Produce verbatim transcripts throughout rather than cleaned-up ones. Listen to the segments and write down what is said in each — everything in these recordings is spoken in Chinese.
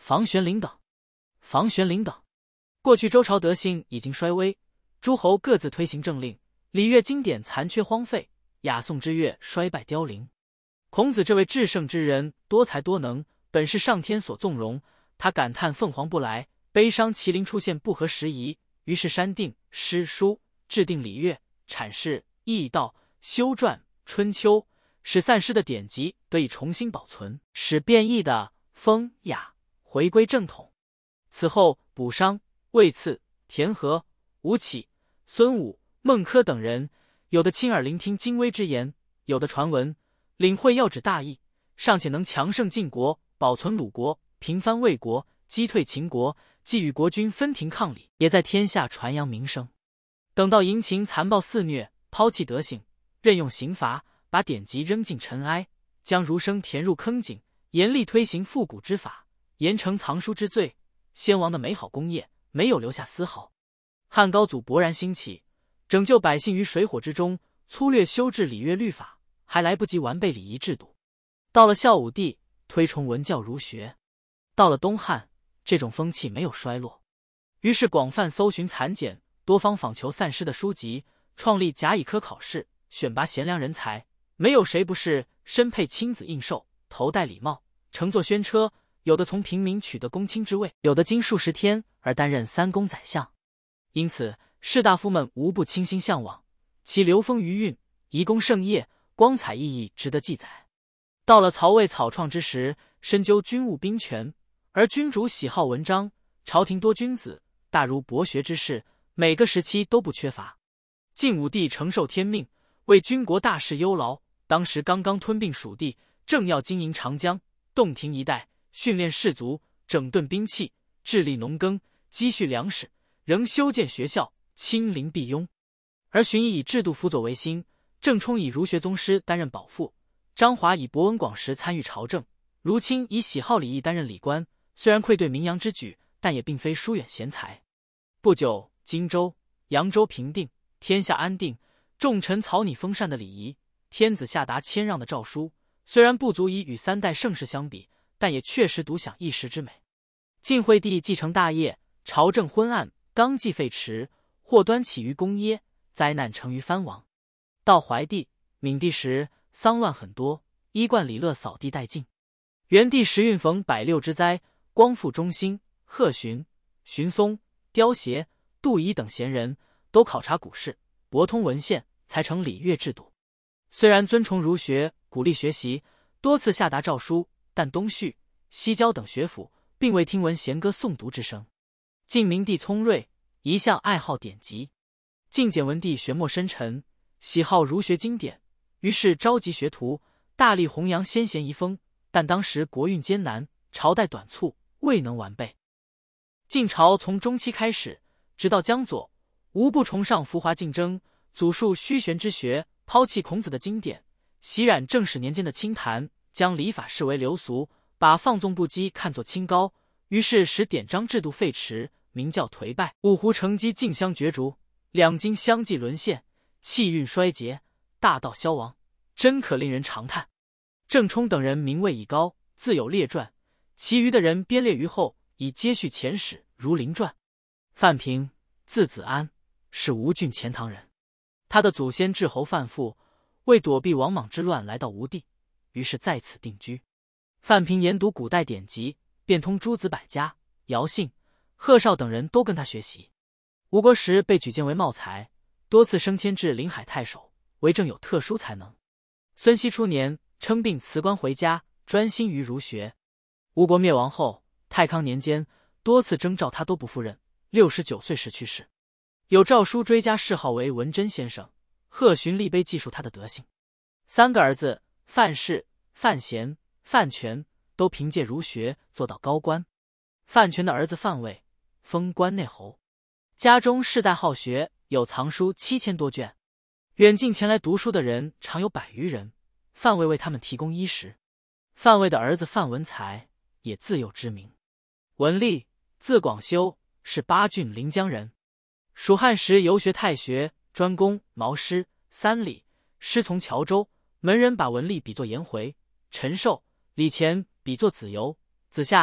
房玄龄等。房玄龄等。过去周朝德性已经衰微，诸侯各自推行政令，礼乐经典残缺荒废，雅颂之乐衰败凋零。孔子这位至圣之人，多才多能，本是上天所纵容。他感叹凤凰不来，悲伤麒麟出现不合时宜，于是删定诗书，制定礼乐，阐释易道，修传春秋，使散失的典籍得以重新保存，使变异的风雅回归正统。此后卜商、魏次、田和、吴起、孙武、孟轲等人，有的亲耳聆听精微之言，有的传闻，领会要旨大义，尚且能强盛晋国，保存鲁国，平藩魏国，击退秦国，既与国君分庭抗礼，也在天下传扬名声。等到淫情残暴肆虐，抛弃德性，任用刑罚，把典籍扔进尘埃，将儒生填入坑井，严厉推行复古之法，严惩藏书之罪，先王的美好功业没有留下丝毫。汉高祖勃然兴起，拯救百姓于水火之中，粗略修治礼乐律法，还来不及完备礼仪制度。到了孝武帝，推崇文教儒学。到了东汉，这种风气没有衰落，于是广泛搜寻残简，多方访求散失的书籍，创立甲乙科考试，选拔贤良人才，没有谁不是身佩亲子印绶，头戴礼帽，乘坐轩车，有的从平民取得公卿之位，有的经数十天而担任三公宰相。因此士大夫们无不倾心向往，其流风余韵，遗功盛业，光彩熠熠，值得记载。到了曹魏草创之时，深究军务兵权，而君主喜好文章，朝廷多君子，大儒博学之士，每个时期都不缺乏。晋武帝承受天命，为军国大事忧劳，当时刚刚吞并蜀地，正要经营长江，洞庭一带，训练士卒，整顿兵器，致力农耕，积蓄粮食，仍修建学校，亲临必庸。而荀彧以制度辅佐为心，郑冲以儒学宗师担任保父，张华以博闻广识参与朝政，卢钦以喜好礼义担任礼官。虽然愧对名扬之举，但也并非疏远贤才。不久，荆州、扬州平定，天下安定，众臣草拟封禅的礼仪，天子下达谦让的诏书，虽然不足以与三代盛世相比，但也确实独享一时之美。晋惠帝继承大业，朝政昏暗，纲纪废弛，祸端起于公耶，灾难成于藩王。到怀帝、闵帝时，丧乱很多，衣冠礼乐扫地殆尽。元帝时运逢百六之灾，光复中兴，贺询、荀松、刁协、杜仪等贤人都考察古事，博通文献，才成礼乐制度。虽然尊崇儒学，鼓励学习，多次下达诏书，但东序、西郊等学府并未听闻弦歌诵读之声。晋明帝聪睿，一向爱好典籍。晋简文帝玄默深沉，喜好儒学经典，于是召集学徒，大力弘扬先贤遗风。但当时国运艰难，朝代短促，未能完备。晋朝从中期开始，直到江左，无不崇尚浮华竞争，祖述虚玄之学，抛弃孔子的经典，袭染正始年间的清谈，将礼法视为流俗，把放纵不羁看作清高，于是使典章制度废弛，明教颓败，五胡成机竞相角逐，两京相继沦陷，气运衰竭，大道消亡，真可令人长叹。郑冲等人名位已高，自有列传，其余的人编列于后，以接续前史，如林传。范平，字子安，是吴郡钱塘人。他的祖先至侯范父，为躲避王莽之乱来到吴地，于是在此定居。范平研读古代典籍，变通诸子百家，姚信、贺绍等人都跟他学习。吴国时被举荐为茂才，多次升迁至临海太守，为政有特殊才能。孙熙初年称病辞官回家，专心于儒学。吴国灭亡后，太康年间多次征召他都不赴任，六十九岁时去世。有诏书追加谥号为文贞先生，贺询立碑记述他的德行。三个儿子范氏、范闲、范权都凭借儒学做到高官。范权的儿子范伟封关内侯，家中世代好学，有藏书七千多卷。远近前来读书的人常有百余人，范伟为他们提供衣食。范伟的儿子范文才也自幼知名。文丽，字广修，是巴郡临江人。蜀汉时游学太学，专攻毛诗、三礼，师从谯周。门人把文丽比作颜回，陈寿、李乾比作子由，子夏、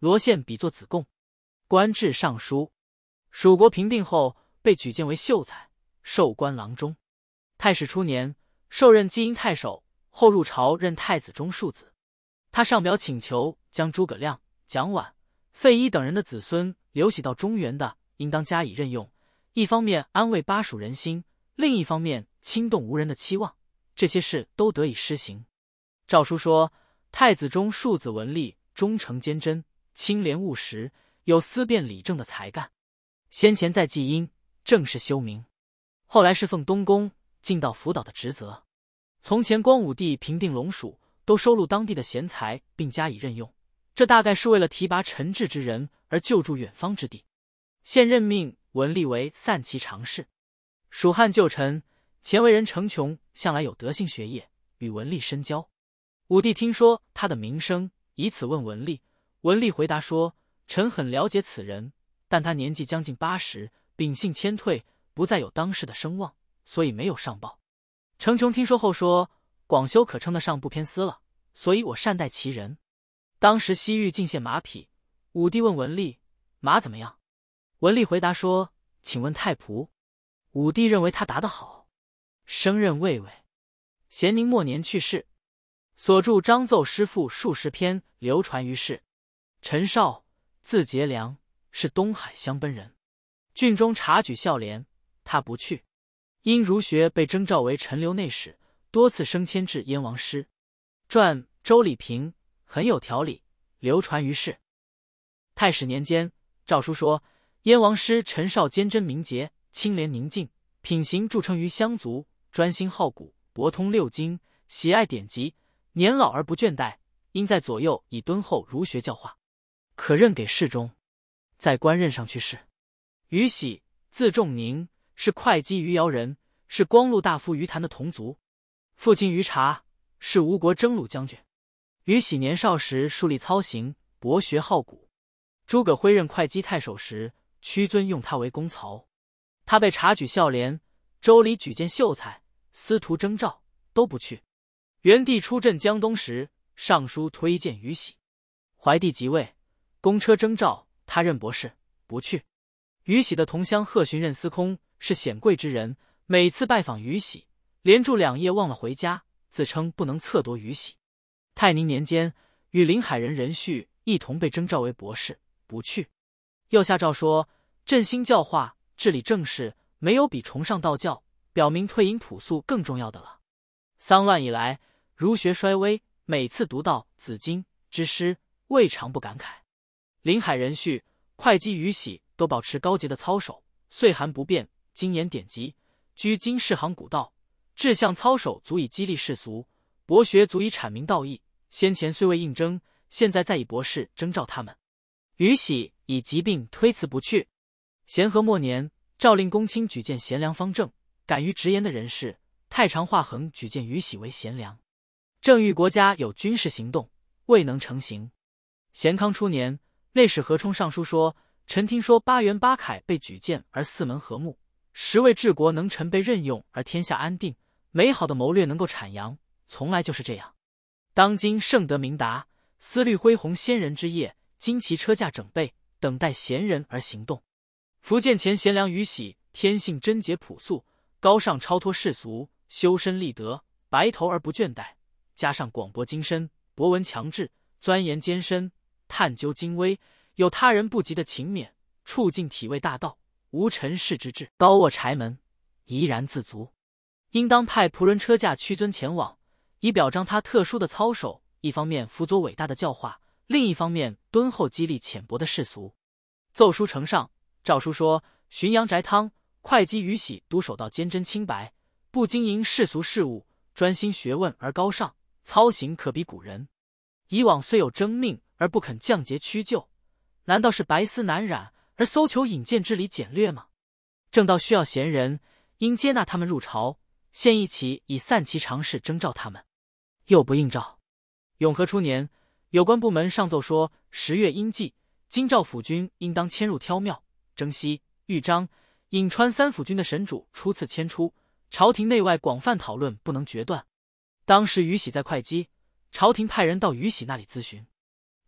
罗宪比作子贡，官至尚书。蜀国平定后，被举荐为秀才，授官郎中。太史初年，受任济阴太守，后入朝任太子中庶子。他上表请求将诸葛亮、蒋琬、费祎等人的子孙流徙到中原的，应当加以任用，一方面安慰巴蜀人心，另一方面轻动吴人的期望，这些事都得以施行。诏书说，太子中庶子文吏忠诚坚贞，清廉务实，有思辨理政的才干。先前在济阴正是修明，后来是奉东宫尽到辅导的职责。从前光武帝平定龙蜀，都收录当地的贤才并加以任用，这大概是为了提拔臣治之人而救助远方之地。现任命文吏为散骑常侍。蜀汉旧臣前为人程琼向来有德性学业，与文吏深交。武帝听说他的名声，以此问文吏。文吏回答说，臣很了解此人，但他年纪将近八十，秉性谦退，不再有当世的声望，所以没有上报。程琼听说后说，广修可称得上不偏私了，所以我善待其人。当时西域进献马匹，武帝问文吏，马怎么样？文吏回答说，请问太仆。武帝认为他答得好，升任卫尉。咸宁末年去世，所著章奏诗赋数十篇流传于世。陈绍，字节良，是东海襄奔人。郡中察举孝廉，他不去，因儒学被征召为陈留内史，多次升迁至燕王师。传周礼平，很有条理，流传于世。太史年间，诏书说，燕王师陈绍坚贞明节，清廉宁静，品行著称于乡族，专心好古，博通六经，喜爱典籍，年老而不倦怠，因在左右以敦厚儒学教化，可任给侍中。在官任上去世。于喜，字仲宁，是会稽余姚人，是光禄大夫于谭的同族。父亲于察是吴国征虏将军。于喜年少时树立操行，博学好古。诸葛辉任会稽太守时，屈尊用他为公曹。他被察举孝廉，周礼举荐秀才，司徒征召，都不去。元帝出镇江东时，上书推荐于喜。怀帝即位，公车征召，他任博士，不去。于喜的同乡贺询任司空，是显贵之人，每次拜访于喜，连住两夜忘了回家，自称不能测夺于喜。泰宁年间，与临海人任旭一同被征召为博士，不去。又下诏说，振兴教化，治理政事，没有比崇尚道教，表明退隐朴素更重要的了。丧乱以来，儒学衰微，每次读到紫金之诗，未尝不感慨。临海任旭、会稽于喜都保持高洁的操守，岁寒不变，精研典籍，居经世行古道，志向操守足以激励世俗，博学足以阐明道义。先前虽未应征，现在再以博士征召他们。于喜以疾病推辞不去。咸和末年，诏令公卿举荐贤良方正，敢于直言的人士，太常华衡举荐于喜为贤良。正遇国家有军事行动，未能成行。咸康初年，内史何冲上书说，臣听说八元八凯被举荐而四门和睦，十位治国能臣被任用而天下安定，美好的谋略能够阐扬，从来就是这样。当今圣德明达，思虑恢弘先人之业，旌旗车驾整备，等待贤人而行动。福建前贤良于喜，天性贞洁朴素，高尚超脱世俗，修身立德，白头而不倦怠，加上广博精深，博闻强志，钻研艰深，探究精微，有他人不及的勤勉，触境体味大道，无尘世之志，高卧柴门，怡然自足。应当派仆人车驾屈尊前往，以表彰他特殊的操守，一方面辅佐伟大的教化，另一方面敦厚激励浅薄的世俗。奏书呈上，诏书说，浔阳翟汤、会稽于喜都守到坚贞清白，不经营世俗事务，专心学问而高尚，操行可比古人。以往虽有征命而不肯降节屈就，难道是白丝难染而搜求引荐之理简略吗？正道需要贤人，应接纳他们入朝，现一起以散骑常侍征召他们。又不应召。永和初年，有关部门上奏说，十月阴季，京兆府军应当迁入挑庙、征西、豫章、颍川三府军的神主初次迁出，朝廷内外广泛讨论，不能决断。当时于喜在会稽，朝廷派人到于喜那里咨询。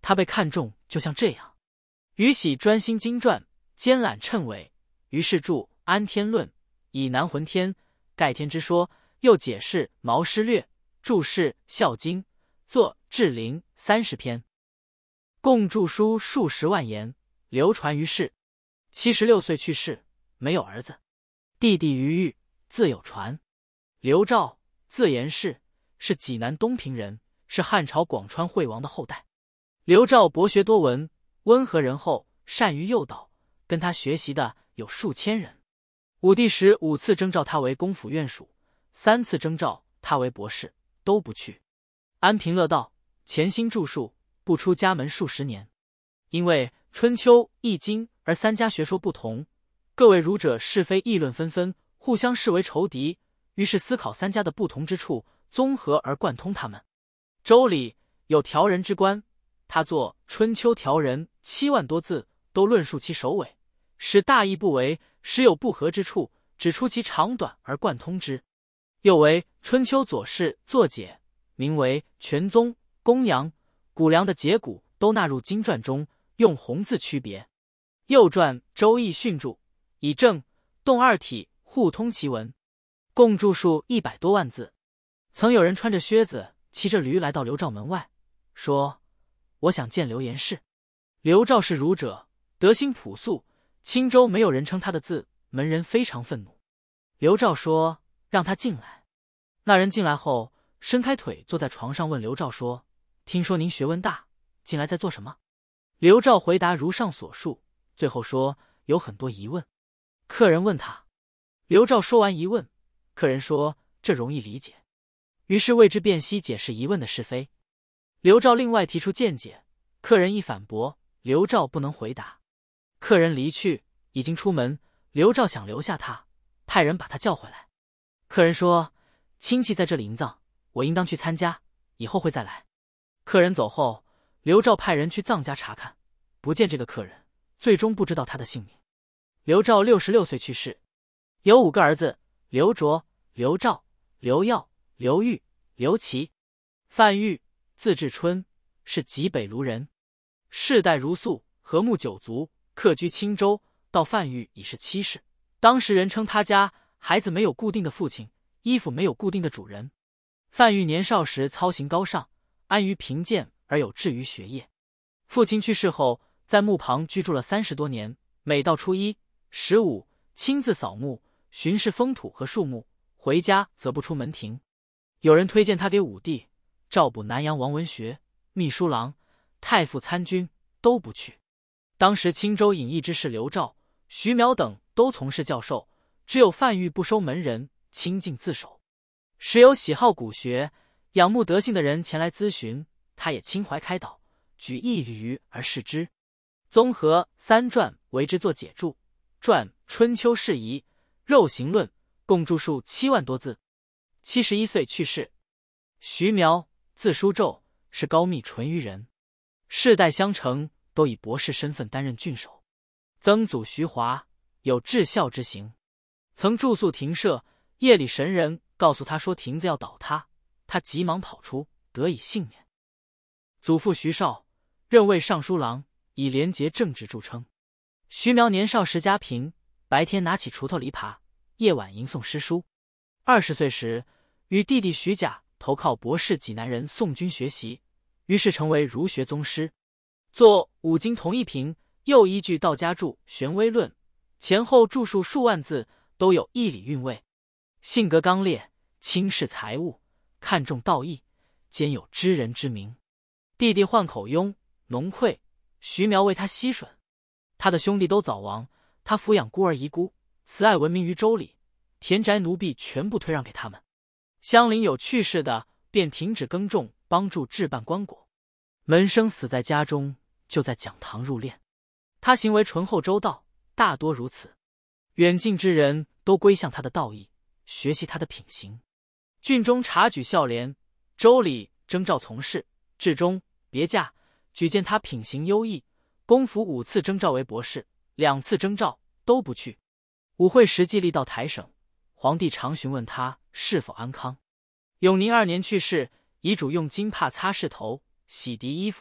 他被看中就像这样。宇喜专心经传，兼揽谶纬，于是著《安天论》，以南浑天、盖天之说，又解释《毛诗略》，注释《孝经》，作《志灵》三十篇，共著书数十万言，流传于世。七十六岁去世，没有儿子。弟弟于玉，字有传，刘肇，字延氏，是济南东平人，是汉朝广川惠王的后代。刘肇博学多闻，温和仁厚，善于诱导，跟他学习的有数千人。武帝时五次征召他为公府院属，三次征召他为博士，都不去。安平乐道，潜心著述，不出家门数十年。因为春秋、易经而三家学说不同，各位儒者是非议论纷纷，互相视为仇敌，于是思考三家的不同之处，综合而贯通他们。周礼有调人之官，他作《春秋调人》七万多字，都论述其首尾，使大意不为，时有不合之处，指出其长短而贯通之。又为《春秋左氏》作解，名为全宗、公羊、谷梁的节骨都纳入经传中，用红字区别。又传《周易训注》，以正、动二体互通其文，共著述一百多万字。曾有人穿着靴子，骑着驴来到刘肇门外，说：“我想见刘延氏。”刘肇是儒者，德行朴素，青州没有人称他的字，门人非常愤怒。刘肇说：“让他进来。”那人进来后，伸开腿坐在床上，问刘肇说：“听说您学问大，进来在做什么？”刘肇回答如上所述，最后说有很多疑问。客人问他，刘肇说完疑问，客人说这容易理解，于是为之辨析解释疑问的是非。刘肇另外提出见解，客人一反驳，刘肇不能回答。客人离去，已经出门，刘肇想留下他，派人把他叫回来。客人说：“亲戚在这里营葬，我应当去参加，以后会再来。”客人走后，刘肇派人去葬家查看，不见这个客人，最终不知道他的姓名。刘肇六十六岁去世，有五个儿子：刘卓、刘肇、刘曜、刘豫、刘琦。范昱，字至春，是济北卢人，世代如素，和睦九族，客居青州。到范昱已是七世，当时人称他家孩子没有固定的父亲，衣服没有固定的主人。范昱年少时操行高尚，安于贫贱而有志于学业。父亲去世后，在墓旁居住了三十多年，每到初一、十五，亲自扫墓，巡视风土和树木，回家则不出门庭。有人推荐他给武帝，赵补南阳王文学、秘书郎、太傅参军，都不去。当时青州尹役之士刘肇、徐邈等都从事教授，只有范昱不收门人，清静自守。时有喜好古学、仰慕德性的人前来咨询，他也亲怀开导，举一隅而示之。综合三传为之作解注，传《春秋适宜》《肉刑论》，共著述七万多字。七十一岁去世。徐邈，字叔胄，是高密淳于人，世代相承，都以博士身份担任郡守。曾祖徐华有至孝之行，曾住宿亭舍，夜里神人告诉他说亭子要倒塌，他急忙跑出，得以幸免。祖父徐绍，任卫尚书郎，以廉洁正直著称。徐邈年少时家贫，白天拿起锄头犁耙，夜晚吟诵诗书。二十岁时，与弟弟徐甲投靠博士济南人宋君学习，于是成为儒学宗师。作五经同一评，又依据道家注《玄微论》，前后著述数万字，都有义理韵味。性格刚烈，轻视财物，看重道义，兼有知人之明。弟弟患口痈、脓溃，徐邈为他吸吮。他的兄弟都早亡，他抚养孤儿遗孤，慈爱闻名于州里，田宅奴婢全部推让给他们。乡邻有去世的，便停止耕种，帮助置办棺椁。门生死在家中，就在讲堂入殓。他行为醇厚周到，大多如此。远近之人都归向他的道义，学习他的品行。郡中察举孝廉，州里征召从事，至中别驾，举荐他品行优异。公府五次征召为博士，两次征召都不去。武会时既历到台省，皇帝常询问他是否安康。永宁二年去世，遗嘱用金帕擦拭头，洗涤衣服，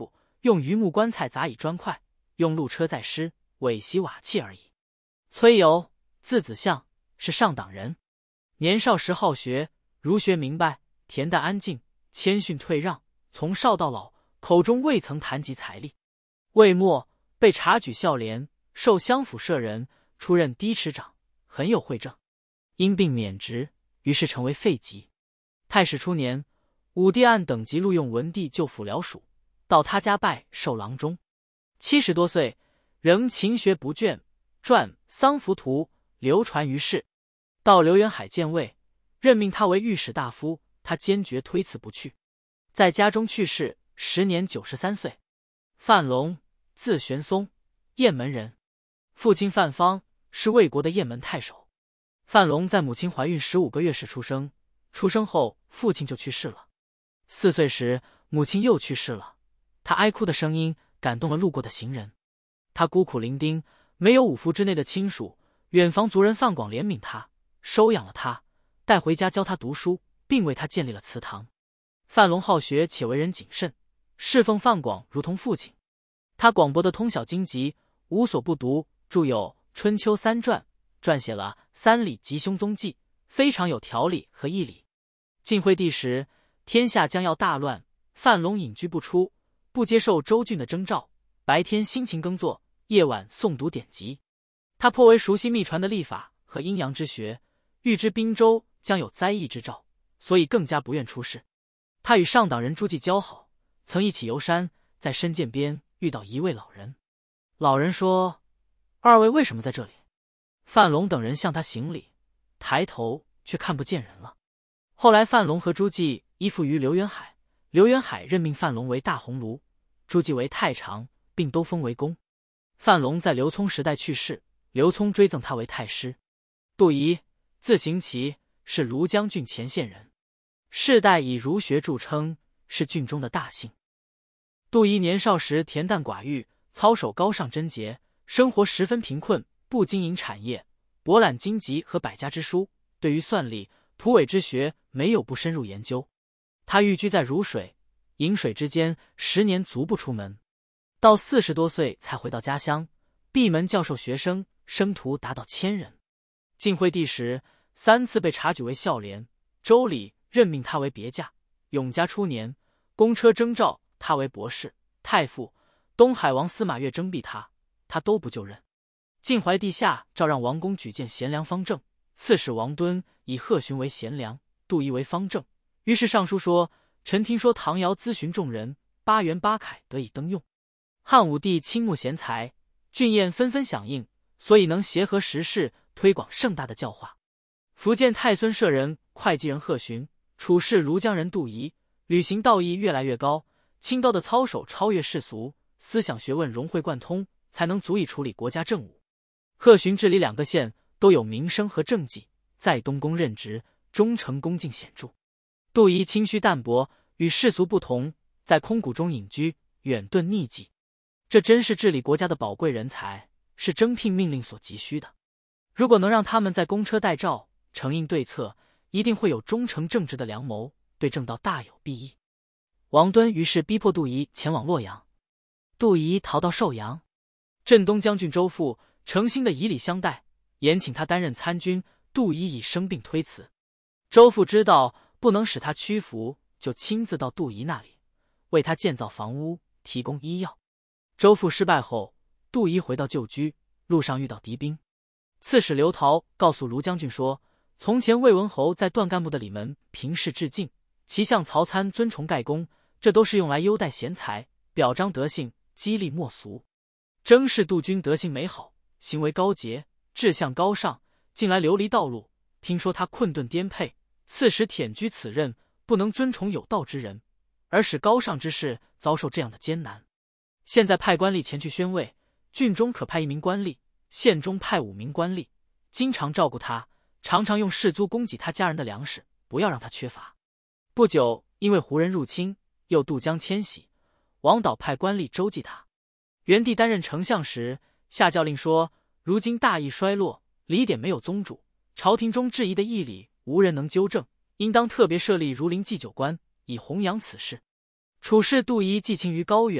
用榆木棺材砸以砖块，用鹿车载尸，尾袭瓦器而已。崔由，字子相，是上党人。年少时好学，儒学明白，恬淡安静，谦逊退让，从少到老，口中未曾谈及财力。魏末被察举孝廉，授相府舍人，出任低池长，很有惠政。因病免职，于是成为废籍。太史初年，武帝按等级录用文帝就府僚属，到他家拜授郎中。七十多岁，仍勤学不倦，撰《丧服图》流传于世。到刘元海建魏，任命他为御史大夫，他坚决推辞不去。在家中去世，时年九十三岁。范龙，字玄松，雁门人，父亲范方是魏国的雁门太守。范龙在母亲怀孕十五个月时出生，出生后父亲就去世了。四岁时，母亲又去世了，他哀哭的声音感动了路过的行人。他孤苦伶仃，没有五福之内的亲属，远房族人范广怜悯他，收养了他，带回家教他读书，并为他建立了祠堂。范龙好学且为人谨慎，侍奉范广如同父亲。他广博的通晓经籍，无所不读，著有《春秋三传》，撰写了《三礼吉凶踪记》，非常有条理和义理。晋惠帝时，天下将要大乱，范龙隐居不出，不接受州郡的征召，白天辛勤耕作，夜晚诵读典籍。他颇为熟悉秘传的历法和阴阳之学，预知滨州将有灾异之兆，所以更加不愿出事。他与上党人朱季交好，曾一起游山，在深涧边遇到一位老人。老人说：“二位为什么在这里？”范龙等人向他行礼，抬头却看不见人了。后来范龙和朱季依附于刘元海，刘元海任命范龙为大鸿胪，朱季为太常，并都封为公。范龙在刘聪时代去世，刘聪追赠他为太师。杜仪，字行奇，是庐江郡乾县人，世代以儒学著称，是郡中的大姓。杜仪年少时恬淡寡欲，操守高尚贞洁，生活十分贫困，不经营产业，博览经籍和百家之书，对于算理、图纬之学没有不深入研究。他寓居在汝水、饮水之间，十年足不出门，到四十多岁才回到家乡，闭门教授学生，生徒达到千人。晋惠帝时，三次被察举为孝廉，周礼任命他为别驾。永嘉初年，公车征召他为博士、太傅，东海王司马越征辟他，他都不就任。晋怀帝下诏让王公举荐贤良方正，刺史王敦以贺询为贤良，杜仪为方正。于是上书说：“臣听说唐尧咨询众人，八元八凯得以登用。汉武帝倾慕贤才，郡县纷纷响应，所以能协和时事，推广盛大的教化。福建太孙舍人、会稽人贺询，处士庐江人杜仪，履行道义越来越高，清高的操守超越世俗，思想学问融会贯通，才能足以处理国家政务。贺询治理两个县，都有名声和政绩，在东宫任职，忠诚恭敬显著。杜仪清虚淡泊，与世俗不同，在空谷中隐居，远遁匿迹。这真是治理国家的宝贵人才，是征聘命令所急需的。如果能让他们在公车待诏，承应对策，一定会有忠诚正直的良谋，对正道大有裨益。王敦于是逼迫杜仪前往洛阳，杜仪逃到寿阳。镇东将军周馥诚心的以礼相待，延请他担任参军，杜仪以生病推辞。周馥知道不能使他屈服，就亲自到杜仪那里，为他建造房屋，提供医药。周馥失败后，杜仪回到旧居，路上遇到敌兵。刺史刘陶告诉卢将军说，从前魏文侯在段干部的里门平视致敬，其相曹参尊崇盖公，这都是用来优待贤才，表彰德性，激励莫俗。征士杜君德行美好，行为高洁，志向高尚，近来流离道路，听说他困顿颠沛，刺史忝居此任，不能尊崇有道之人，而使高尚之士遭受这样的艰难。现在派官吏前去宣慰，郡中可派一名官吏，县中派五名官吏，经常照顾他，常常用士租供给他家人的粮食，不要让他缺乏。不久，因为胡人入侵，又渡江迁徙，王导派官吏周济他。元帝担任丞相时，下诏令说，如今大义衰落，礼典没有宗主，朝廷中质疑的义理无人能纠正，应当特别设立儒林祭酒官，以弘扬此事。处士杜仪寄情于高远，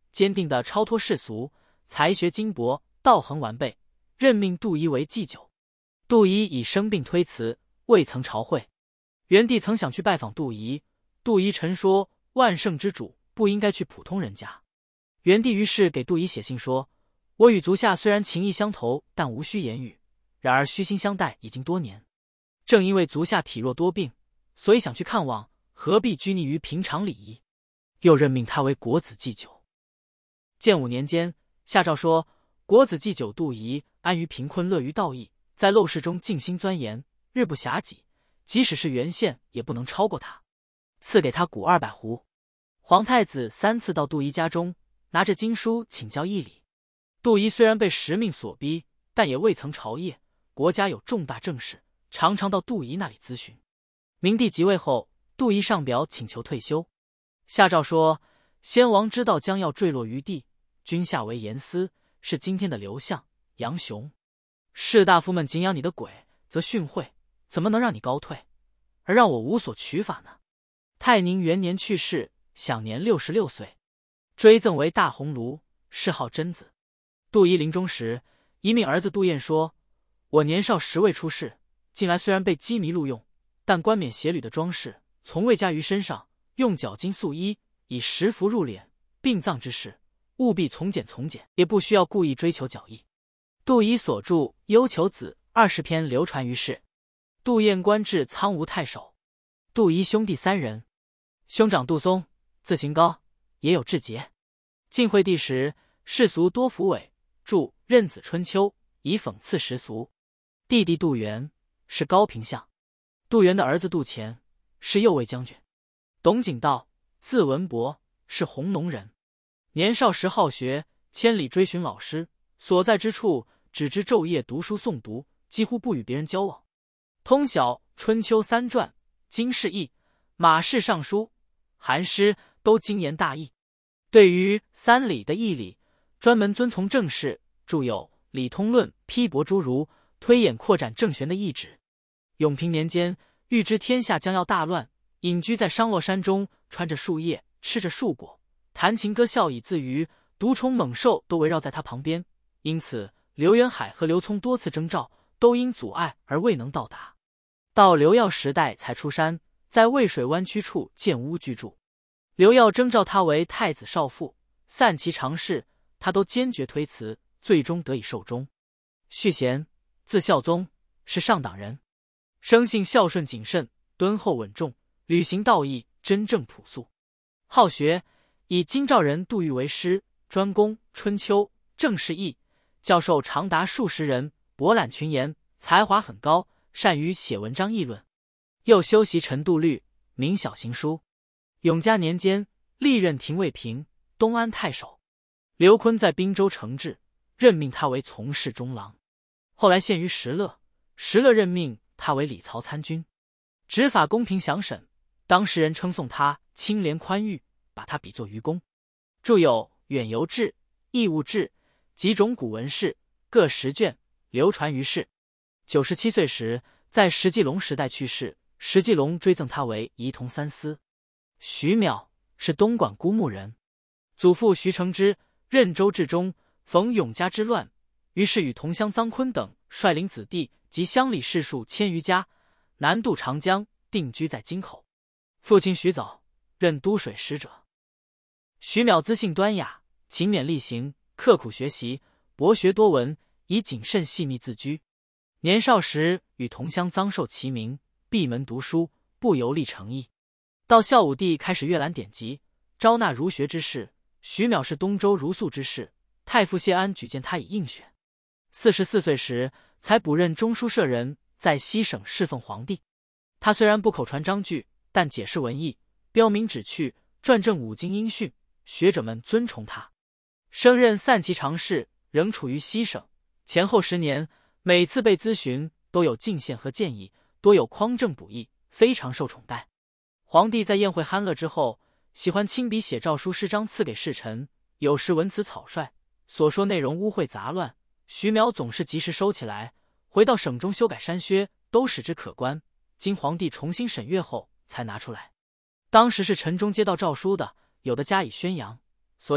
坚定地超脱世俗，才学精博，道行完备，任命杜仪为祭酒。杜仪以生病推辞，未曾朝会。元帝曾想去拜访杜仪，杜仪陈说万圣之主不应该去普通人家。元帝于是给杜仪写信说，我与足下虽然情谊相投，但无需言语，然而虚心相待已经多年。正因为足下体弱多病，所以想去看望，何必拘泥于平常礼仪？又任命他为国子祭酒。建武年间，下诏说，国子祭酒杜仪安于贫困，乐于道义，在陋室中静心钻研，日不暇己，即使是原县也不能超过他。赐给他谷二百斛。皇太子三次到杜仪家中，拿着经书请教义理。杜仪虽然被时命所逼，但也未曾朝谒，国家有重大政事，常常到杜仪那里咨询。明帝即位后，杜仪上表请求退休。下诏说，先王知道将要坠落于地，君下为严司，是今天的刘向、杨雄。士大夫们敬仰你的鬼，则训讳，怎么能让你高退，而让我无所取法呢？泰宁元年去世，享年六十六岁，追赠为大鸿胪，谥号真子。杜仪临终时，遗命儿子杜彦说，我年少时未出世，近来虽然被羁縻录用，但冠冕鞋履的装饰从未加于身上，用脚巾素衣，以食服入殓，殡葬之事务必从简从简，也不需要故意追求脚意。杜仪所著《幽求子》二十篇流传于世。杜彦官至苍梧太守。杜仪兄弟三人，兄长杜松，字行高，也有志节。晋惠帝时，世俗多扶伪，著《任子春秋》，以讽刺时俗。弟弟杜元是高平相。杜元的儿子杜潜是右卫将军。董景道，字文伯，是弘农人。年少时好学，千里追寻老师，所在之处只知昼夜读书诵读，几乎不与别人交往。通晓《春秋》三传、经世义、马氏尚书、韩诗，都精研大义。对于三礼的义理，专门遵从正事，著有《礼通论》，批驳诸儒，推演扩展政权的意旨。永平年间，预知天下将要大乱，隐居在商洛山中，穿着树叶，吃着树果，弹琴歌笑以自娱，毒虫猛兽都围绕在他旁边，因此刘元海和刘聪多次征召，都因阻碍而未能到达。到刘耀时代才出山，在渭水湾区处建屋居住。刘耀征召他为太子少傅，散骑常侍，他都坚决推辞，最终得以受终。续贤，字孝宗，是上党人，生性孝顺谨慎，敦厚稳重，履行道义，真正朴素。好学，以京兆人杜预为师，专攻《春秋》《正世义》，教授长达数十人，博览群言，才华很高，善于写文章议论。又修习陈度律，明晓行书。永嘉年间，历任廷尉平、东安太守。刘琨在滨州承制，任命他为从事中郎。后来献于石勒，石勒任命他为礼曹参军，执法公平详审，当时人称颂他清廉宽裕，把他比作愚公。著有《远游志》《义务志》几种古文事，各十卷，流传于世。九十七岁时，在石继龙时代去世，石继龙追赠他为仪同三司。徐邈是东莞孤木人，祖父徐承之任州治中，逢永嘉之乱，于是与同乡臧坤等率领子弟及乡里士数千余家，南渡长江，定居在京口。父亲徐藻任都水使者。徐邈资性端雅，勤勉力行，刻苦学习，博学多闻，以谨慎细密自居。年少时与同乡臧寿齐名，闭门读书，不游历成艺。到孝武帝开始阅览典籍，招纳儒学之士。徐邈是东周儒素之士，太傅谢安举荐他以应选。四十四岁时，才补任中书舍人，在西省侍奉皇帝。他虽然不口传章句，但解释文义，标明旨趣，撰正五经音讯，学者们尊崇他。升任散骑常侍，仍处于西省。前后十年，每次被咨询都有进献和建议，多有匡正补益，非常受宠待。皇帝在宴会酣乐之后，喜欢亲笔写诏书诗章赐给侍臣，有时文辞草率，所说内容污秽杂乱，徐邈总是及时收起来，回到省中修改删削，都使之可观。经皇帝重新审阅后才拿出来。当时是臣中接到诏书的，有的加以宣扬，所以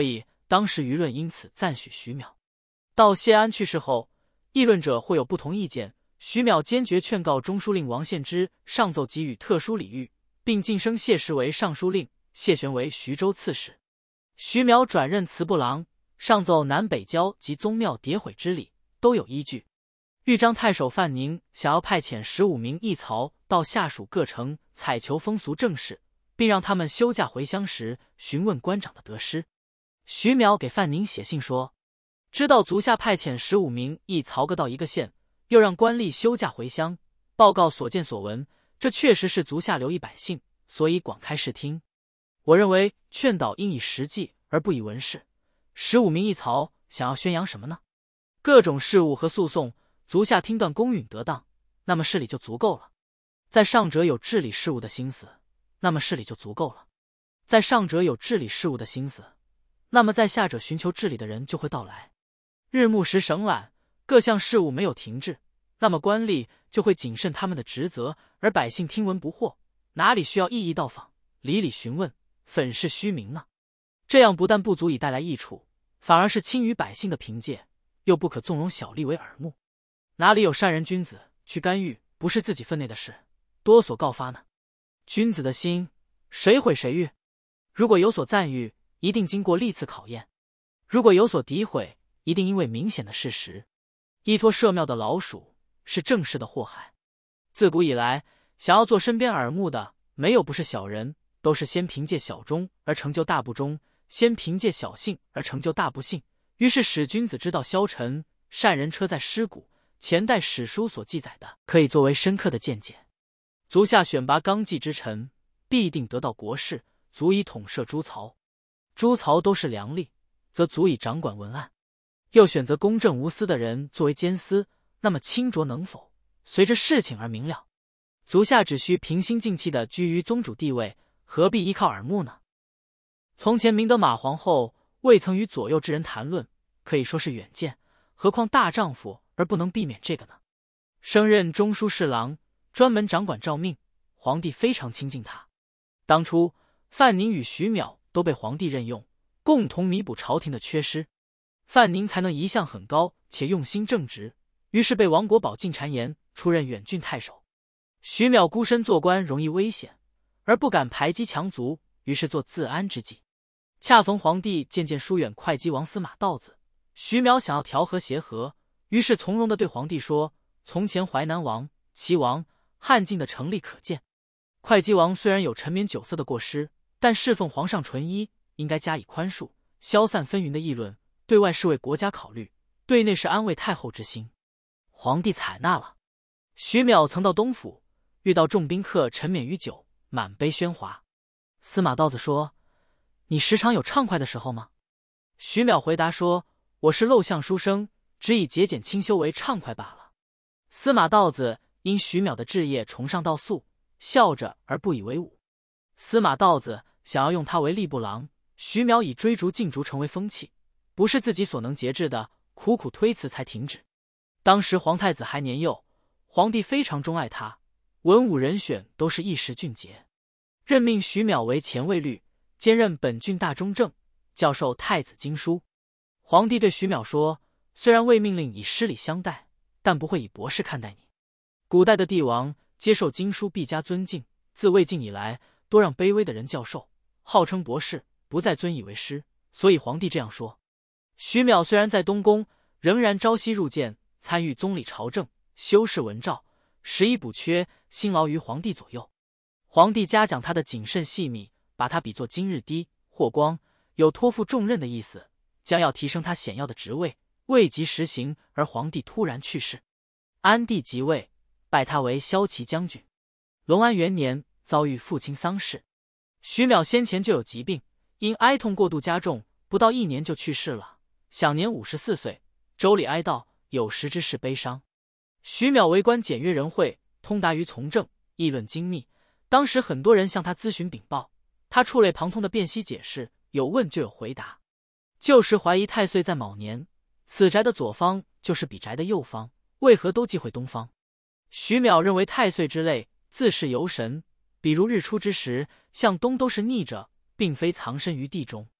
当时舆论因此赞许徐邈。到谢安去世后，议论者会有不同意见，徐邈坚决劝告中书令王献之上奏给予特殊礼遇，并晋升谢石为尚书令，谢玄为徐州刺史。徐邈转任祠部郎，上奏南北郊及宗庙迭毁之礼，都有依据。豫章太守范宁想要派遣十五名义曹到下属各城采求风俗政事，并让他们休假回乡时询问官长的得失。徐邈给范宁写信说，知道足下派遣十五名义曹各到一个县，又让官吏休假回乡，报告所见所闻，这确实是足下留意百姓，所以广开视听。我认为劝导应以实际而不以文事。十五名义曹想要宣扬什么呢？各种事务和诉讼，足下听断公允得当，那么事理就足够了。在上者有治理事务的心思，那么事理就足够了。在上者有治理事务的心思，那么在下者寻求治理的人就会到来。日暮时省览，各项事务没有停滞，那么官吏就会谨慎他们的职责，而百姓听闻不惑，哪里需要异议到访，里里询问，粉饰虚名呢？这样不但不足以带来益处，反而是轻于百姓的凭借，又不可纵容小利为耳目。哪里有善人君子去干预不是自己分内的事，多所告发呢？君子的心，谁毁谁誉？如果有所赞誉，一定经过历次考验；如果有所诋毁，一定因为明显的事实。依托社庙的老鼠是正式的祸害。自古以来，想要做身边耳目的，没有不是小人，都是先凭借小忠而成就大不忠，先凭借小信而成就大不信。于是使君子之道消沉，善人车在尸骨。前代史书所记载的，可以作为深刻的见解。足下选拔纲纪之臣，必定得到国士，足以统摄诸曹。诸曹都是良吏，则足以掌管文案。又选择公正无私的人作为监司，那么清浊能否，随着事情而明了。足下只需平心静气地居于宗主地位，何必依靠耳目呢？从前明德马皇后未曾与左右之人谈论，可以说是远见，何况大丈夫而不能避免这个呢？升任中书侍郎，专门掌管诏命，皇帝非常亲近他。当初范宁与徐邈都被皇帝任用，共同弥补朝廷的缺失。范宁才能一向很高且用心正直，于是被王国宝进谗言，出任远郡太守。徐邈孤身做官容易危险，而不敢排挤强族，于是做自安之计。恰逢皇帝渐渐疏远会稽王司马道子，徐邈想要调和协和，于是从容地对皇帝说，从前淮南王、齐王、汉晋的成立可见。会稽王虽然有沉湎酒色的过失，但侍奉皇上纯一，应该加以宽恕，消散纷纭的议论，对外是为国家考虑，对内是安慰太后之心。皇帝采纳了。徐邈曾到东府，遇到众宾客沉湎于酒，满杯喧哗。司马道子说，你时常有畅快的时候吗？徐邈回答说，我是陋巷书生，只以节俭清修为畅快罢了。司马道子因徐邈的志业崇尚道素，笑着而不以为忤。司马道子想要用他为吏部郎，徐邈以追逐禁逐成为风气，不是自己所能节制的，苦苦推辞才停止。当时皇太子还年幼，皇帝非常钟爱他，文武人选都是一时俊杰，任命徐邈为前卫律，兼任本郡大中正，教授太子经书。皇帝对徐邈说，虽然未命令以师礼相待，但不会以博士看待你。古代的帝王接受经书必加尊敬，自魏晋以来，多让卑微的人教授，号称博士，不再尊以为师，所以皇帝这样说。徐邈虽然在东宫，仍然朝夕入见，参与宗理朝政，修饰文诏，食衣补缺，辛劳于皇帝左右。皇帝嘉奖他的谨慎细密，把他比作今日低霍光，有托付重任的意思，将要提升他显要的职位，未及实行，而皇帝突然去世。安帝即位，拜他为骁骑将军。隆安元年，遭遇父亲丧事。徐邈先前就有疾病，因哀痛过度加重，不到一年就去世了，享年五十四岁。周礼哀悼，有时之事悲伤。徐邈为官简约仁惠，通达于从政，议论精密。当时很多人向他咨询禀报，他触类旁通的辨析解释，有问就有回答。旧时怀疑太岁在卯年，此宅的左方就是彼宅的右方，为何都忌讳东方？徐邈认为太岁之类自是游神，比如日出之时向东都是逆着，并非藏身于地中。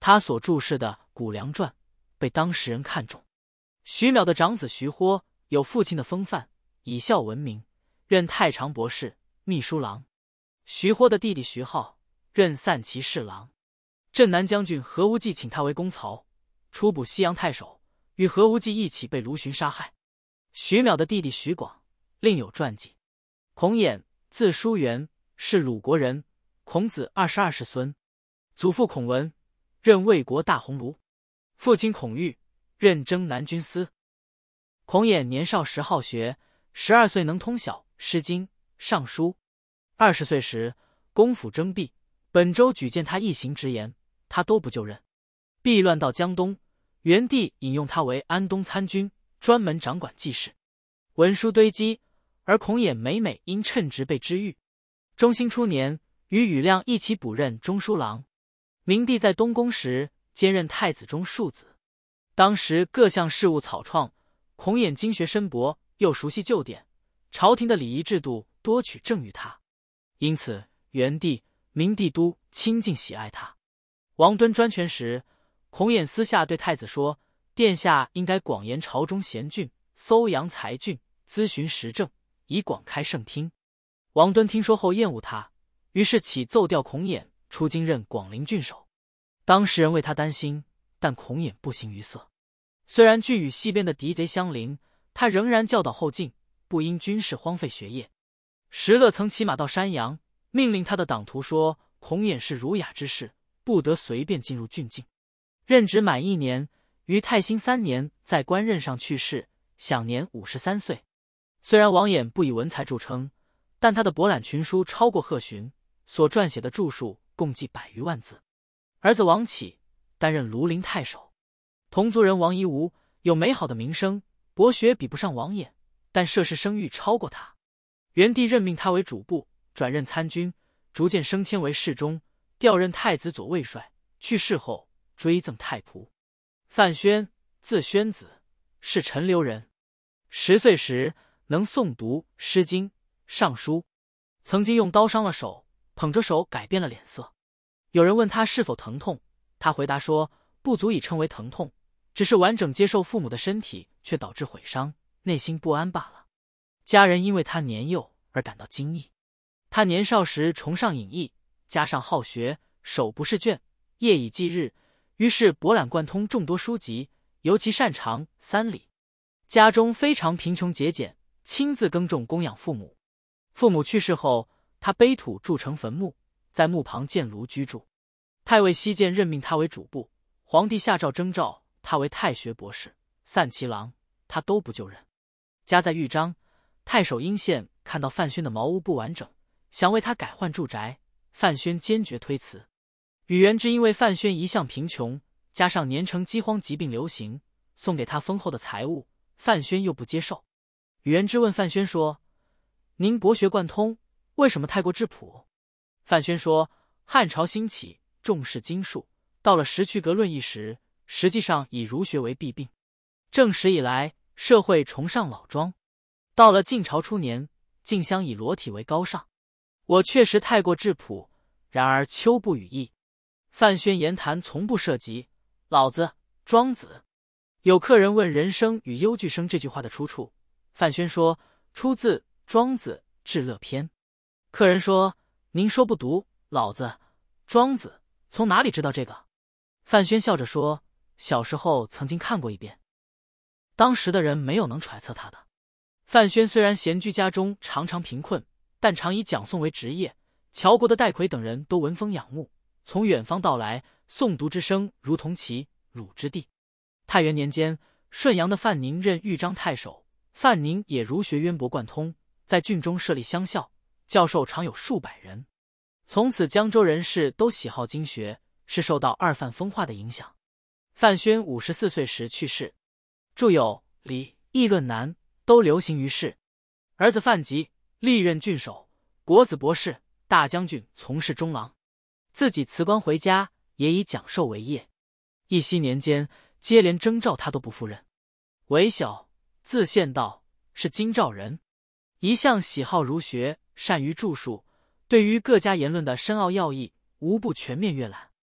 他所注释的《谷梁传》被当时人看重。徐邈的长子徐豁有父亲的风范，以孝闻名，任太常博士、秘书郎。徐豁的弟弟徐浩任散骑侍郎。镇南将军何无忌请他为公曹，出补西阳太守，与何无忌一起被卢循杀害。徐邈的弟弟徐广另有传记。孔衍，字叔元，是鲁国人，孔子二十二世孙。祖父孔文，任魏国大鸿胪；父亲孔玉，任征南军司。孔衍年少时好学，十二岁能通晓《诗经》《尚书》。二十岁时，公府征辟，本州举荐他一行直言，他都不就任。避乱到江东，元帝引用他为安东参军，专门掌管记事，文书堆积，而孔衍每每因称职被知遇。中兴初年，与庾亮一起补任中书郎。明帝在东宫时，兼任太子中庶子。当时各项事务草创，孔衍经学深博，又熟悉旧典，朝廷的礼仪制度多取正于他，因此元帝、明帝都亲近喜爱他。王敦专权时，孔衍私下对太子说，殿下应该广研朝中贤俊，搜扬才俊，咨询时政，以广开圣听。王敦听说后厌恶他，于是起奏调孔衍出京任广陵郡守。当时人为他担心，但孔衍不形于色。虽然郡与西边的敌贼相邻，他仍然教导后进，不因军事荒废学业。石勒曾骑马到山阳，命令他的党徒说，孔衍是儒雅之士，不得随便进入郡境。任职满一年，于太兴三年在官任上去世，享年五十三岁。虽然王衍不以文才著称，但他的博览群书超过贺询，所撰写的著述共计百余万字。儿子王启担任庐陵太守。同族人王夷吾有美好的名声，博学比不上王衍，但涉世声誉超过他。元帝任命他为主簿，转任参军，逐渐升迁为侍中，调任太子左卫帅。去世后追赠太仆。范宣，字宣子，是陈留人。十岁时能诵读《诗经》《尚书》，曾经用刀伤了手，捧着手改变了脸色。有人问他是否疼痛，他回答说，不足以称为疼痛，只是完整接受父母的身体却导致毁伤，内心不安罢了。家人因为他年幼而感到惊异。他年少时崇尚隐逸，加上好学，手不释卷，夜以继日，于是博览贯通众多书籍，尤其擅长三礼。家中非常贫穷节俭，亲自耕种供养父母。父母去世后，他背土筑成坟墓，在墓旁建庐居住。太尉西涧任命他为主簿，皇帝下诏征召他为太学博士、散骑郎，他都不就任。家在豫章，太守殷宪看到范宣的茅屋不完整，想为他改换住宅，范宣坚决推辞。宇元之因为范宣一向贫穷，加上年成饥荒疾病流行，送给他丰厚的财物，范宣又不接受。宇元之问范宣说，您博学贯通，为什么太过质朴？范宣说，汉朝兴起，重视经术，到了石渠阁论议时，实际上以儒学为弊病。正史以来，社会崇尚老庄，到了晋朝初年，竟相以裸体为高尚。我确实太过质朴，然而秋不语意。范宣言谈从不涉及老子、庄子。有客人问人生与忧惧生这句话的出处，范宣说，出自庄子至乐篇。客人说，您说不读老子、庄子，从哪里知道这个？范宣笑着说，小时候曾经看过一遍。当时的人没有能揣测他的。范宣虽然闲居家中，常常贫困，但常以讲诵为职业。乔国的戴逵等人都闻风仰慕，从远方到来，诵读之声如同齐鲁之地。太元年间，顺阳的范宁任豫章太守，范宁也儒学渊博贯通，在郡中设立乡校，教授常有数百人。从此江州人士都喜好经学，是受到二范风化的影响。范宣五十四岁时去世，著有《礼》《议论难》，都流行于世。儿子范吉历任郡守、国子博士、大将军，从事中郎。自己辞官回家，也以讲授为业。义熙年间，接连征召他都不赴任。韦晓，字宪道，是京兆人，一向喜好儒学，善于著述，对于各家言论的深奥要义，无不全面阅览。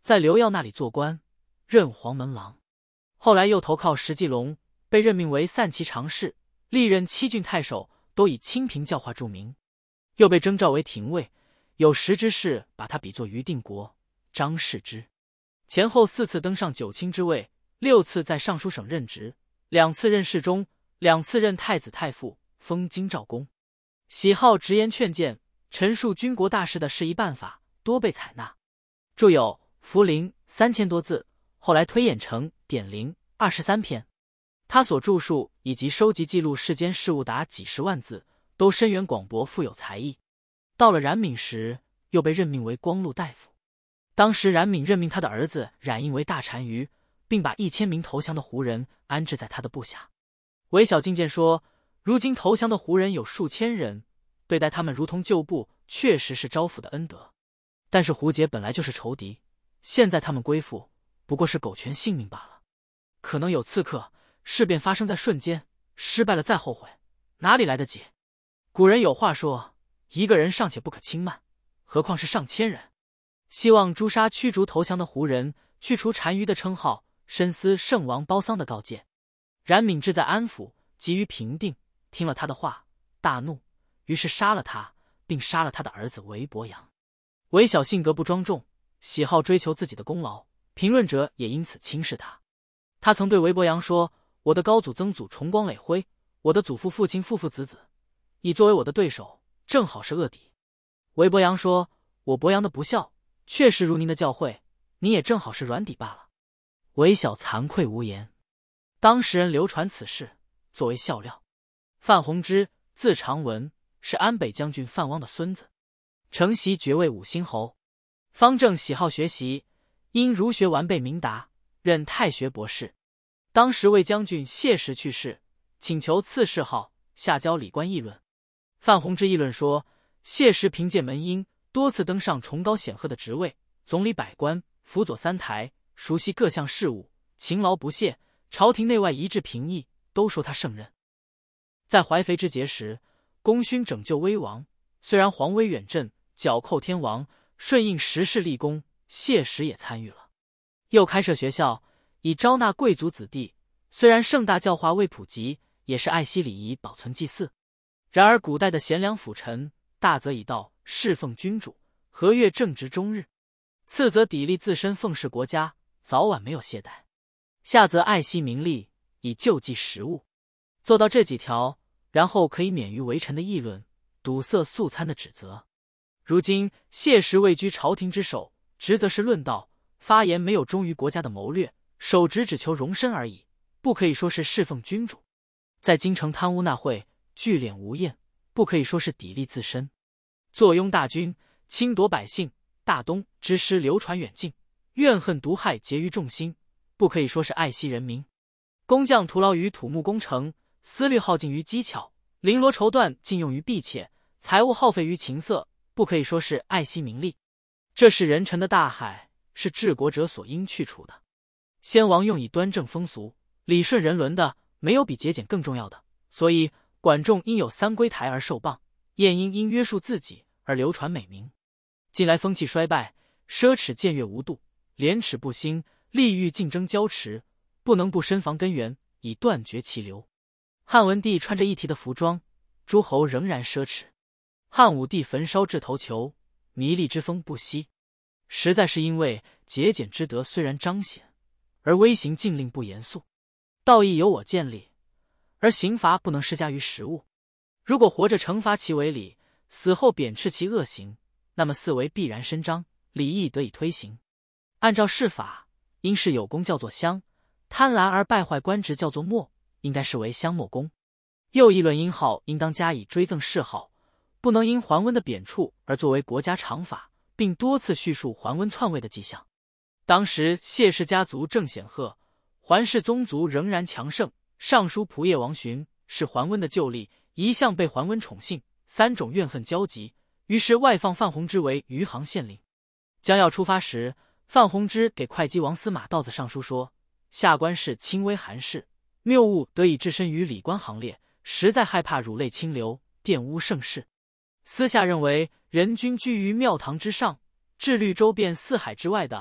在刘耀那里做官，任黄门郎。后来又投靠石继龙，被任命为散骑常侍，历任七郡太守，都以清平教化著名。又被征召为廷尉，有识之士把他比作于定国、张世之。前后四次登上九卿之位，六次在尚书省任职，两次任侍中，两次任太子太傅，封京兆公。喜好直言劝谏，陈述军国大事的适宜办法，多被采纳。著有《福陵》三千多字，后来推演成《典灵》二十三篇。他所著述以及收集记录世间事务达几十万字，都深远广博，富有才艺。到了冉闵时，又被任命为光禄大夫。当时冉闵任命他的儿子冉应为大单于，并把一千名投降的胡人安置在他的部下。韦小进谏说，如今投降的胡人有数千人，对待他们如同旧部，确实是招抚的恩德。但是胡杰本来就是仇敌，现在他们归附，不过是苟全性命罢了。可能有刺客，事变发生在瞬间，失败了再后悔，哪里来得及？古人有话说，一个人尚且不可轻慢，何况是上千人。希望诛杀驱逐投降的胡人，去除单于的称号，深思圣王褒丧的告诫。冉闵志在安抚，急于平定，听了他的话，大怒，于是杀了他，并杀了他的儿子韦伯阳。韦小性格不庄重，喜好追求自己的功劳，评论者也因此轻视他。他曾对韦伯阳说，我的高祖曾祖重光磊辉，我的祖父父亲父父子子，你作为我的对手，正好是恶敌。韦伯阳说，我伯阳的不孝，确实如您的教诲，你也正好是软底罢了。韦小惭愧无言。当时人流传此事，作为笑料。范弘之字长文，是安北将军范汪的孙子，承袭爵位五星侯。方正喜好学习，因儒学完备明达，任太学博士。当时魏将军谢石去世，请求赐谥号，下交礼官议论。范弘之议论说，谢石凭借门荫，多次登上崇高显赫的职位，总理百官，辅佐三台，熟悉各项事务，勤劳不懈，朝廷内外一致评议，都说他胜任。在怀肥之节时，功勋拯救危亡，虽然皇威远震，剿寇天王，顺应时势立功，谢石也参与了。又开设学校，以招纳贵族子弟，虽然盛大教化未普及，也是爱惜礼仪，保存祭祀。然而古代的贤良辅臣，大则以道侍奉君主，和悦正直终日；次则砥砺自身，奉事国家，早晚没有懈怠；下则爱惜名利，以救济食物。做到这几条，然后可以免于为臣的议论，堵塞素餐的指责。如今谢石位居朝廷之首，职责是论道，发言没有忠于国家的谋略，守职只求容身而已，不可以说是侍奉君主。在京城贪污纳贿，聚敛无厌，不可以说是砥砺自身。坐拥大军，侵夺百姓，大东之师流传远近，怨恨毒害结于众心，不可以说是爱惜人民。工匠徒劳于土木工程，思虑耗尽于机巧，绫罗绸缎尽用于婢妾，财物耗费于情色，不可以说是爱惜名利。这是人臣的大害，是治国者所应去除的。先王用以端正风俗，理顺人伦的，没有比节俭更重要的。所以管仲因有三归台而受谤，晏婴因约束自己而流传美名。近来风气衰败，奢侈僭越无度，廉耻不兴，利欲竞争交持，不能不深防根源，以断绝其流。汉文帝穿着一提的服装，诸侯仍然奢侈；汉武帝焚烧掷头球，糜粝之风不息。实在是因为节俭之德虽然彰显，而威刑禁令不严肃。道义由我建立，而刑罚不能施加于实物。如果活着惩罚其为礼，死后贬斥其恶行，那么四维必然伸张，礼义得以推行。按照世法，应是有功叫做乡，贪婪而败坏官职叫做没，应该视为乡没公。又议论音号应当加以追赠谥号，不能因桓温的贬黜而作为国家常法，并多次叙述桓温篡位的迹象。当时谢氏家族正显赫，桓氏宗族仍然强盛，尚书仆射王询是桓温的旧吏，一向被桓温宠幸，三种怨恨交集，于是外放范弘之为余杭县令。将要出发时，范弘之给会稽王司马道子上书说，下官是轻微寒士，谬误得以置身于礼官行列，实在害怕辱类清流，玷污盛世。私下认为人君居于庙堂之上，治律周遍四海之外的，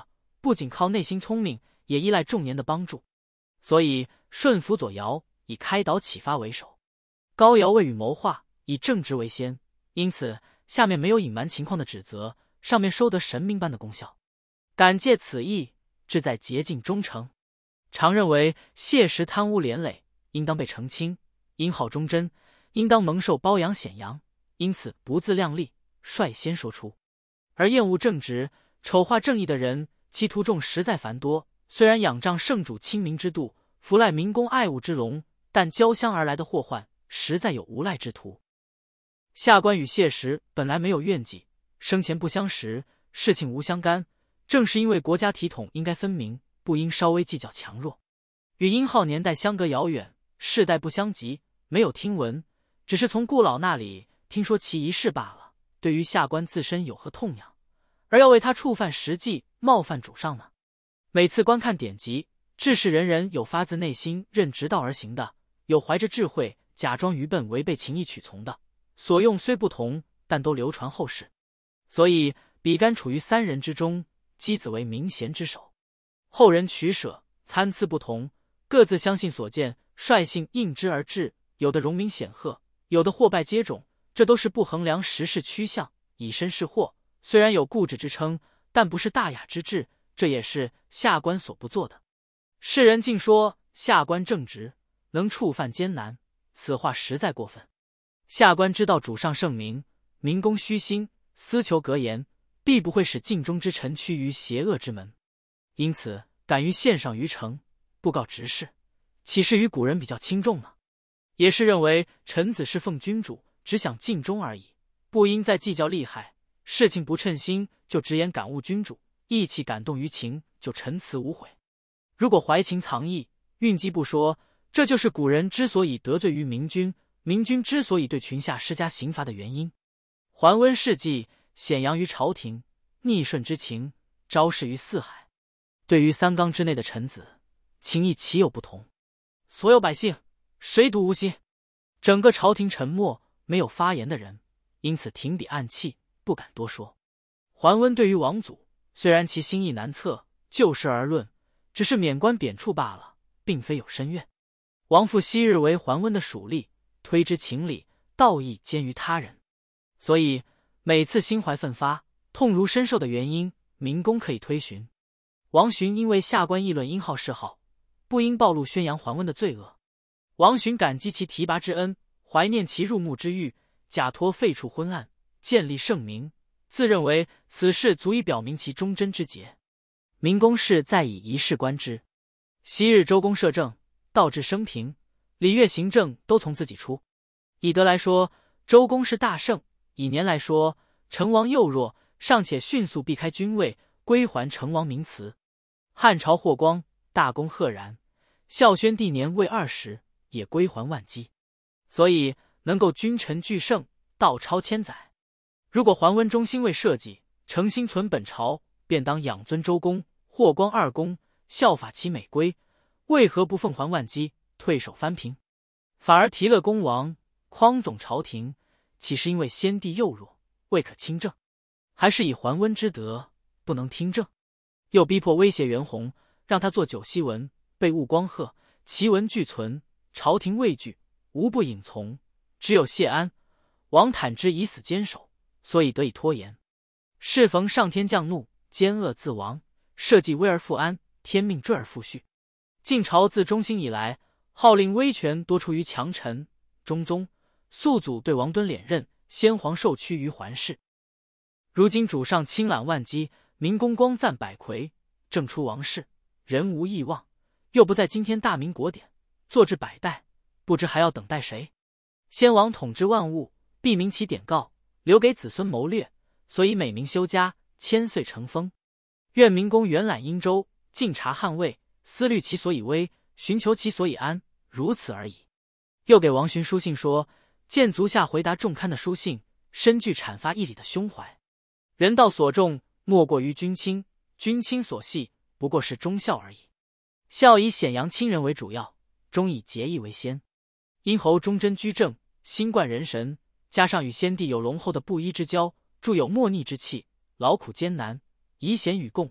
不仅靠内心聪明，也依赖众年的帮助。所以顺辅佐尧，以开导启发为首；高尧未雨谋划，以正直为先。因此下面没有隐瞒情况的指责，上面收得神明般的功效。敢借此意，志在洁净忠诚。常认为谢石贪污连累，应当被澄清；殷浩忠贞，应当蒙受褒扬显扬，因此不自量力，率先说出。而厌恶正直、丑化正义的人，其徒众实在繁多。虽然仰仗圣主亲民之度，弗赖民公爱物之龙，但交相而来的祸患，实在有无赖之徒。下官与谢石本来没有怨忌，生前不相识，事情无相干。正是因为国家体统应该分明，不应稍微计较强弱。与殷浩年代相隔遥远，世代不相及，没有听闻，只是从顾老那里听说其一事罢了。对于下官自身有何痛痒，而要为他触犯实际，冒犯主上呢？每次观看典籍，志士人人有发自内心任直道而行的，有怀着智慧假装愚笨违背情义取从的，所用虽不同，但都流传后世。所以比干处于三人之中，箕子为明贤之首。后人取舍参差不同，各自相信所见，率性应之而至，有的荣名显赫，有的祸败接踵，这都是不衡量时势趋向，以身试货。虽然有固执之称，但不是大雅之志，这也是下官所不做的。世人竟说下官正直，能触犯艰难，此话实在过分。下官知道主上圣明，民公虚心，私求格言，必不会使尽忠之臣趋于邪恶之门。因此敢于献上于诚，布告直事，岂是与古人比较轻重呢？也是认为臣子侍奉君主，只想尽忠而已，不应再计较利害。事情不称心，就直言感悟君主；义气感动于情，就陈词无悔。如果怀情藏意，运机不说，这就是古人之所以得罪于明君，明君之所以对群下施加刑罚的原因。桓温事迹显扬于朝廷，逆顺之情昭示于四海。对于三纲之内的臣子，情义岂有不同？所有百姓谁独无心？整个朝廷沉默，没有发言的人，因此停笔暗器，不敢多说。桓温对于王祖，虽然其心意难测，就事而论，只是免官贬黜罢了，并非有深怨。王父昔日为桓温的属吏，推之情理，道义兼于他人，所以每次心怀奋发，痛如身受的原因，民公可以推寻。王寻因为下官议论殷浩谥号，不应暴露宣扬桓温的罪恶。王寻感激其提拔之恩，怀念其入幕之誉，假托废除昏案，建立圣明，自认为此事足以表明其忠贞之节。民公事再以一事观之。昔日周公摄政，道治生平，礼乐行政都从自己出。以德来说，周公是大圣；以年来说，成王幼弱，尚且迅速避开君位，归还成王名词。汉朝霍光大功赫然，孝宣帝年未二十，也归还万机，所以能够君臣俱盛，道超千载。如果桓温忠心为社稷，诚心存本朝，便当仰尊周公、霍光二公，效法其美规，为何不奉还万机，退守藩平，反而提乐公王，匡总朝廷？岂是因为先帝幼弱，未可亲政？还是以桓温之德，不能听政？又逼迫威胁袁弘，让他做九锡文，被误光贺，其文俱存，朝廷畏惧，无不隐从。只有谢安、王坦之以死坚守，所以得以拖延。适逢上天降怒，奸恶自亡，社稷危而复安，天命坠而复续。晋朝自中兴以来，号令威权多出于强臣，中宗、肃祖对王敦敛任，先皇受屈于桓氏。如今主上亲揽万机，民公光赞百魁，正出王室，人无异望，又不在今天大明国典，坐至百代，不知还要等待谁？先王统治万物，必明其典告，留给子孙谋略，所以美名修家，千岁成风。愿民公远览殷周，尽察汉魏，思虑其所以危，寻求其所以安，如此而已。又给王寻书信说，见足下回答众刊的书信，深具阐发义理的胸怀。人道所重，莫过于君亲，君亲所系，不过是忠孝而已。孝以显扬亲人为主要，忠以节义为先。殷侯忠贞居正，心贯人神，加上与先帝有浓厚的布衣之交，著有莫逆之气，劳苦艰难，以显与共，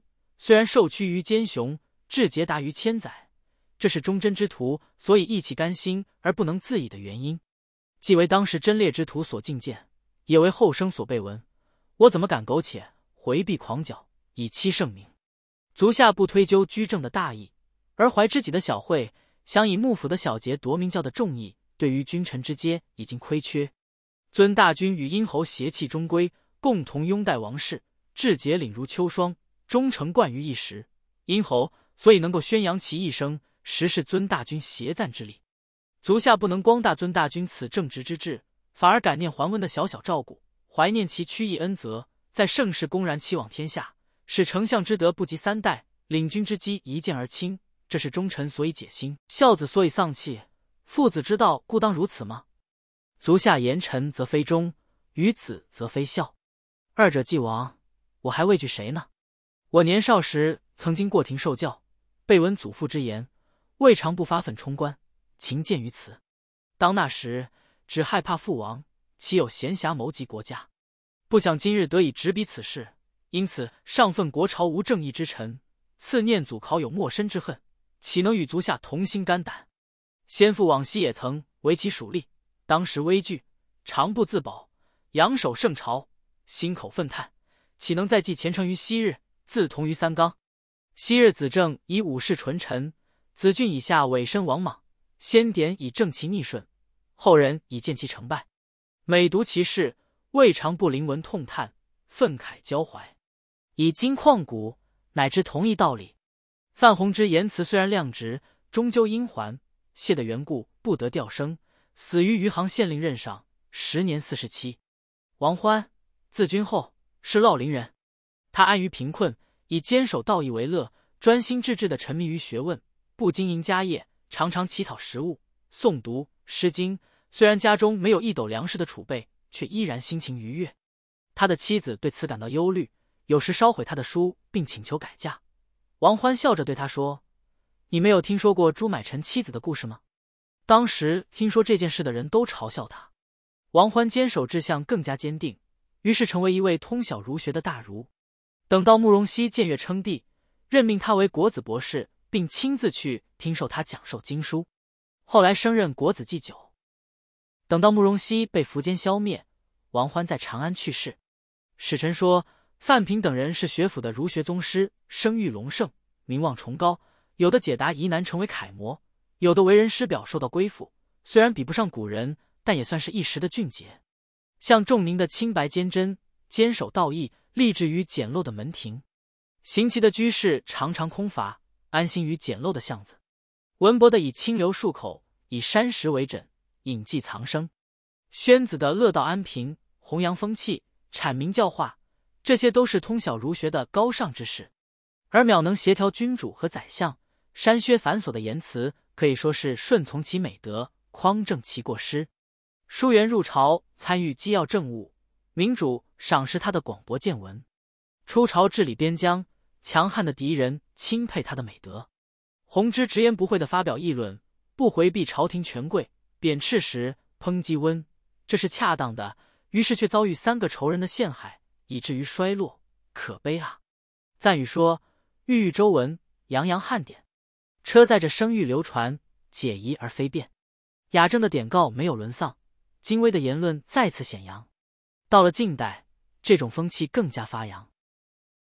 虽然受屈于奸雄，志节达于千载，这是忠贞之徒所以义气甘心而不能自已的原因，既为当时贞烈之徒所敬见，也为后生所备闻。我怎么敢苟且回避狂搅，以欺圣明？足下不推究居正的大义，而怀知己的小惠，想以幕府的小节夺明教的重义，对于君臣之阶已经亏缺。尊大君与殷侯协气中规，共同拥戴王室，志节凛如秋霜，忠诚贯于一时。殷侯所以能够宣扬其一生，实是尊大君协赞之力。足下不能光大尊大君此正直之志，反而感念桓温的小小照顾，怀念其曲义恩泽，在盛世公然期望天下，使丞相之德不及三代，领军之机一见而亲。这是忠臣所以解心，孝子所以丧气，父子之道故当如此吗？足下言臣则非忠，于子则非孝，二者既亡，我还畏惧谁呢？我年少时曾经过庭受教，备闻祖父之言，未尝不发愤冲冠，勤谏于此。当那时只害怕父亡，岂有闲暇谋及国家？不想今日得以执笔此事，因此上愤国朝无正义之臣，次念祖考有没身之恨，岂能与足下同心肝胆？先父往昔也曾为其属吏，当时危惧，常不自保，仰首圣朝，心口愤叹，岂能再继前程于昔日，自同于三纲？昔日子正以武士纯臣，子俊以下委身王莽，先典以正其逆顺，后人以见其成败。每读其事，未尝不临文痛叹，愤慨交怀。以今况古，乃知同一道理。范弘之言辞虽然量直，终究因还谢的缘故，不得调升，死于余杭县令任上，时年四十七。王欢，字君厚，是乐陵人。他安于贫困，以坚守道义为乐，专心致志地沉迷于学问，不经营家业，常常乞讨食物，诵读《诗经》。虽然家中没有一斗粮食的储备，却依然心情愉悦。他的妻子对此感到忧虑，有时烧毁他的书，并请求改嫁。王欢笑着对他说：“你没有听说过朱买臣妻子的故事吗？”当时听说这件事的人都嘲笑他。王欢坚守志向更加坚定，于是成为一位通晓儒学的大儒。等到慕容熙僭越称帝，任命他为国子博士，并亲自去听受他讲授经书。后来升任国子祭酒。等到慕容熙被苻坚消灭，王欢在长安去世。史臣说范平等人是学府的儒学宗师，声誉隆盛，名望崇高，有的解答疑难成为楷模，有的为人师表受到归附，虽然比不上古人，但也算是一时的俊杰。像仲宁的清白坚贞，坚守道义，立志于简陋的门庭。行棋的居士常常空乏，安心于简陋的巷子。文博的以清流漱口，以山石为枕，隐迹藏声。宣子的乐道安贫，弘扬风气，阐明教化，这些都是通晓儒学的高尚之士。而淼能协调君主和宰相，删削繁琐的言辞，可以说是顺从其美德，匡正其过失。疏元入朝，参与机要政务，明主赏识他的广博见闻。出朝治理边疆，强悍的敌人钦佩他的美德。弘之直言不讳地发表议论，不回避朝廷权贵，贬斥时抨击温，这是恰当的，于是却遭遇三个仇人的陷害，以至于衰落，可悲啊！赞语说：郁郁周文，洋洋汉典，车载着声誉流传，解疑而非辩。雅正的典告没有沦丧，精微的言论再次显扬。到了近代，这种风气更加发扬。